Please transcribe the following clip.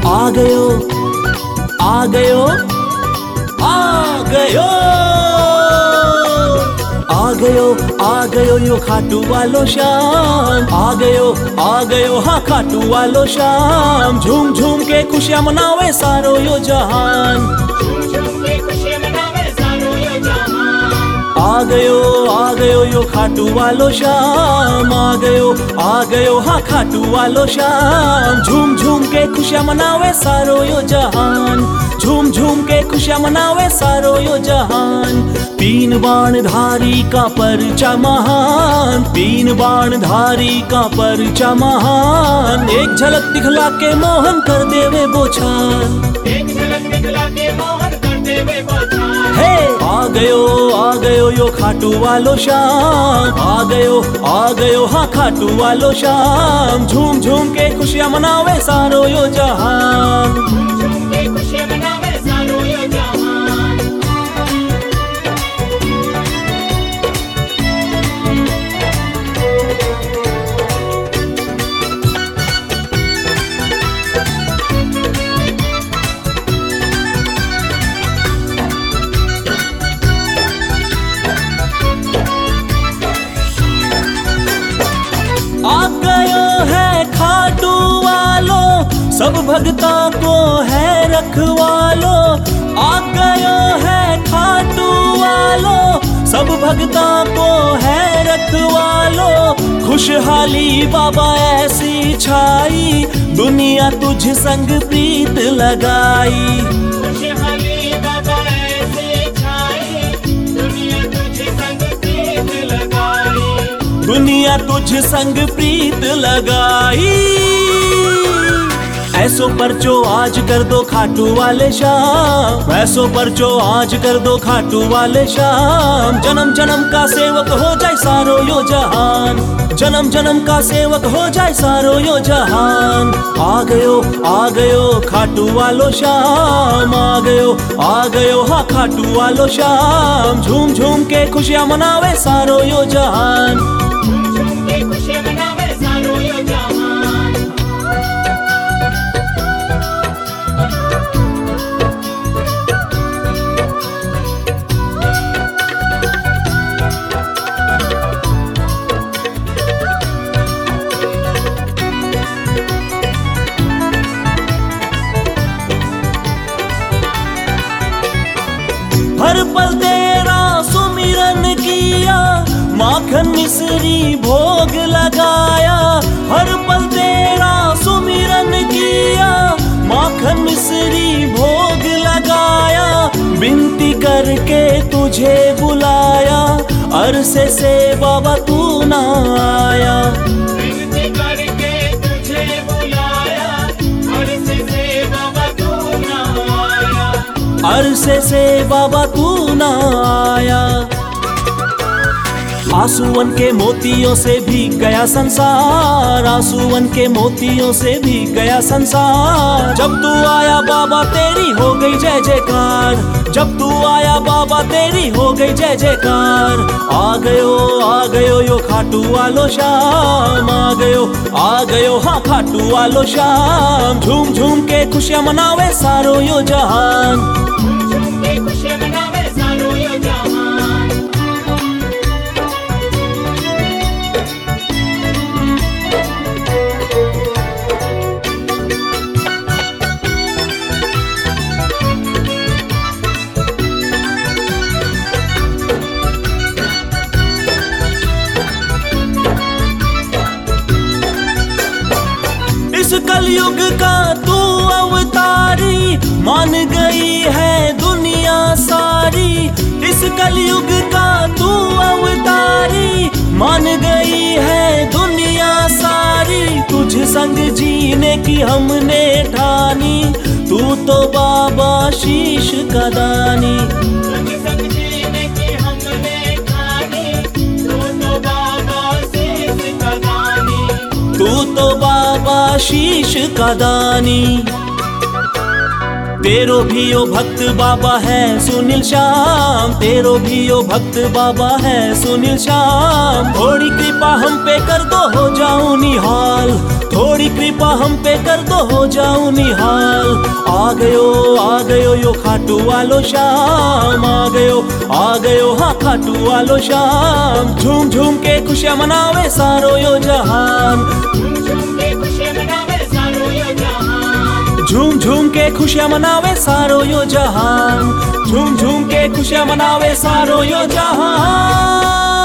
आ गयो आ गयो आ गयो आ गयो आ गयो यो खाटू वालो श्याम। आ गयो हाँ खाटू वालो श्याम। झूम झूम के खुशियां मनावे सारो यो जहान। आ गयो यो खाटू वालो श्याम। आ गयो हाँ खाटू वालो श्याम। झूम झूम के खुशियां मनावे सारो यो जहान। झूम झूम के खुशियां मनावे सारो यो जहान। तीन बाण धारी का परचा महान। तीन बाण धारी का परचा महान। एक झलक दिखला के मोहन कर देवे बोछार। एक झलक दिखला के मोहन कर देवे बोछार। हे आ गयो यो खाटू वालो श्याम। आ गयो हाँ खाटू वालो श्याम। झूम झूम के खुशियां मनावे सारो यो जहान। झूम के खुशियां मनावे सारो यो जहान। आ गयो है खाटू वालो सब भगता को है रखवालो। आ गयो है खाटू वालो सब भगता को है रखवालो। खुशहाली बाबा ऐसी छाई दुनिया तुझ संग प्रीत लगाई। खुशहाली बाबा ऐसी छाई दुनिया तुझ संग प्रीत लगाई। दुनिया तुझ संग प्रीत लगाई। ऐसो परचो आज कर दो खाटू वाले श्याम। ऐसो परचो आज कर दो खाटू वाले श्याम। जन्म जन्म का सेवक हो जाए सारो यो जहान। जन्म जन्म का सेवक हो जाए सारो यो जहान। आ गयो खाटू वालो श्याम। आ गयो हाँ खाटू वालो श्याम। झूम झूम के खुशियां मनावे सारो यो जहान। झूम के खुशियां मनावे सारो यो जहान। हर पल तेरा सुमिरन किया माखन मिश्री भोग लगाया। हर पल तेरा सुमिरन किया माखन मिश्री भोग लगाया। विनती करके तुझे बुलाया अरसे से बाबा तू ना आया। विनती करके तुझे बुलाया अरसे से बाबा तू ना आया। अरसे से बाबा तू ना आया। आंसुअन के मोतियों से भीग गया संसार। आंसुअन के मोतियों से भीग गया संसार। जब तू आया बाबा तेरी हो गई जय जयकार। जब तू आया बाबा तेरी हो गई जय जयकार। आ गयो यो खाटू वालो श्याम। आ गयो हाँ खाटू वालो श्याम। झूम झूम के खुशियां मनावे सारो यो जहान। झूम के खुशियां मनावे सारो यो जहान। इस कलयुग का तू अवतारी मान गई है दुनिया सारी। इस कलयुग का तू अवतारी मान गई है दुनिया सारी। तुझ संग जीने की हमने ठानी तू तो बाबा शीश का दानी। तुझ संग जीने की हमने ठानी तू तो बाबा शीश का दानी। तू तो बाबा शीश का दानी। तेरो भी ओ भक्त बाबा है सुनील श्याम, तेरो भी ओ भक्त बाबा है सुनील श्याम। थोड़ी कृपा हम पे कर दो हो जाऊं निहाल, थोड़ी कृपा हम पे कर दो हो जाऊं निहाल। आ गयो यो खाटू वालो श्याम, आ गयो हाँ खाटू वालो श्याम। झूम झूम के खुशियां मनावे सारो यो जहान, झूम झूम के खुशियां मनावे सारो यो जहान। झूम झूम के खुशियां मनावे सारो यो जहान, झूम झूम के खुशियां मनावे सारो यो जहान।